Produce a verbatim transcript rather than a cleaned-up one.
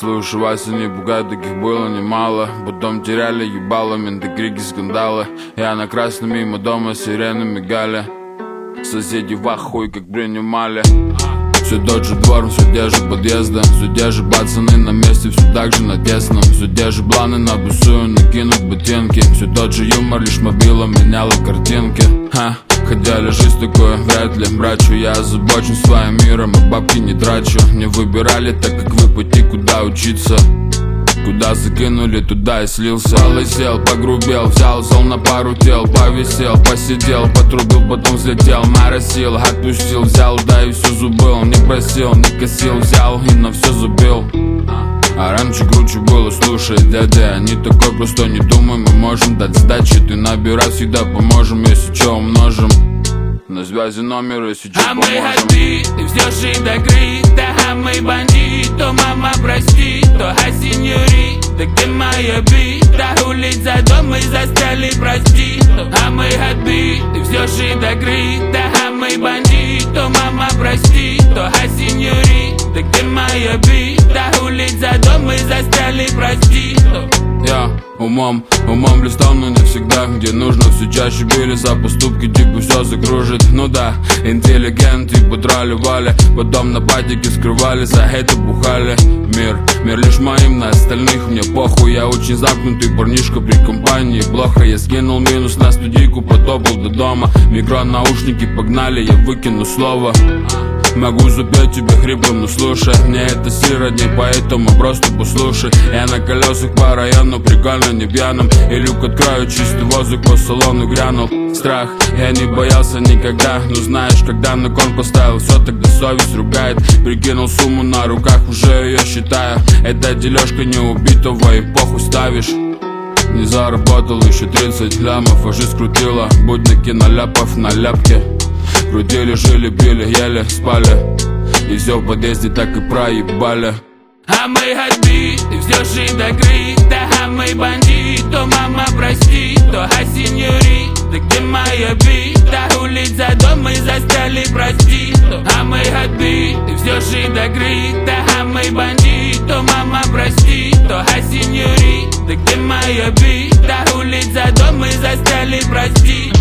Слушай, Вася, не пугай, таких было немало. Потом теряли ебало, менты, крики, скандалы. Я на красном мимо дома, сирены мигали. Соседи в ахуе, как принимали. Все тот же двор, все те же подъезды, все те же пацаны на месте, все так же на тесном. Все те же планы на бусую, накинуть ботинки. Все тот же юмор, лишь мобила меняла картинки. Ха, хотя ли жизнь такое, вряд ли. Брачу, я озабочен своим миром, а бабки не трачу. Не выбирали, так как вы пути, куда учиться. Куда закинули, туда и слился. Полысел, погрубел, взял зол на пару тел. Повисел, посидел, потрубил, потом взлетел. Моросил, отпустил, взял, да и все забыл. Не просил, не косил, взял и на все забил. А раньше круче было, слушай, дядя, не такой простой, не думай, мы можем дать сдачи. Ты набирай, всегда поможем, если че умножим. На связи номер, если че а поможем. Мы отбит, и все шито-крито. А мы бандит, то мама прости, то а сеньори. Так где моя бита? Улиц за дом мы застряли, прости. А мы отбит, и все шито-крито. А мы бандит, то мама прости, то а сеньори. Так где моя бита? Улиц за дом мы застряли, прости. Я умом, умом листал, но не всегда. Где нужно, все чаще били за поступки, типа все закружит. Ну да, интеллигент, типа трали-вали. Потом на патике скрывались, а это бухали. Мир, мир лишь моим, на остальных мне похуй. Я очень замкнутый парнишка при компании. Плохо, я скинул минус на студийку, потопал до дома. Микро, наушники погнали, я выкину слово. Могу запеть тебе хриплым, но слушай, мне это сиротней, поэтому просто послушай. Я на колесах по району, прикольно не пьяным. И люк открою, чистый воздух по салону грянул. Страх, я не боялся никогда. Но знаешь, когда на кон поставил все, тогда совесть ругает. Прикинул сумму на руках, уже ее считаю. Это дележка не убитого, и похуй ставишь. Не заработал еще тридцать лямов, а жизнь крутила. Будь на киноляпов на ляпке. Крутили, жили, пили, ели, спали. И все в подъезде так и проебали. А мы отбит, и все шито-крито. А мы бандит, то мама прости, то а сеньори. Да где моя бита? Улиц за дом мы застряли, прости. А мы отбит, и все шито-крито. А мы бандит, то мама прости, то а сеньори. Да где моя бита? Улиц за дом мы застряли, прости.